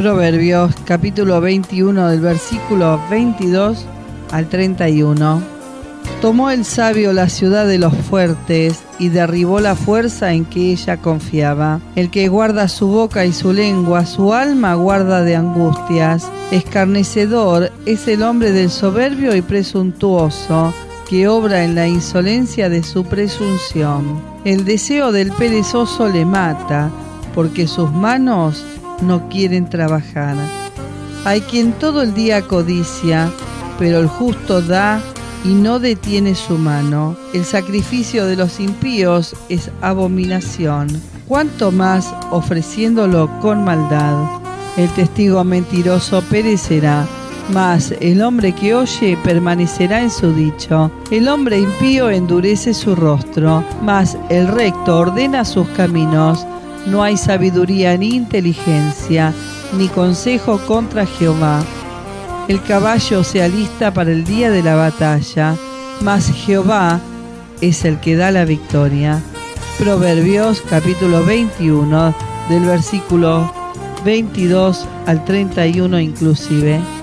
Proverbios capítulo 21 del versículo 22 al 31. Tomó el sabio la ciudad de los fuertes y derribó la fuerza en que ella confiaba. El que guarda su boca y su lengua, su alma guarda de angustias. Escarnecedor es el hombre del soberbio y presuntuoso, que obra en la insolencia de su presunción. El deseo del perezoso le mata, porque sus manos no quieren trabajar. Hay quien todo el día codicia, pero el justo da y no detiene su mano. El sacrificio de los impíos es abominación, cuanto más ofreciéndolo con maldad. El testigo mentiroso perecerá, mas el hombre que oye permanecerá en su dicho. El hombre impío endurece su rostro, mas el recto ordena sus caminos. No hay sabiduría ni inteligencia, ni consejo contra Jehová. El caballo se alista para el día de la batalla, mas Jehová es el que da la victoria. Proverbios capítulo 21, del versículo 22 al 31 inclusive.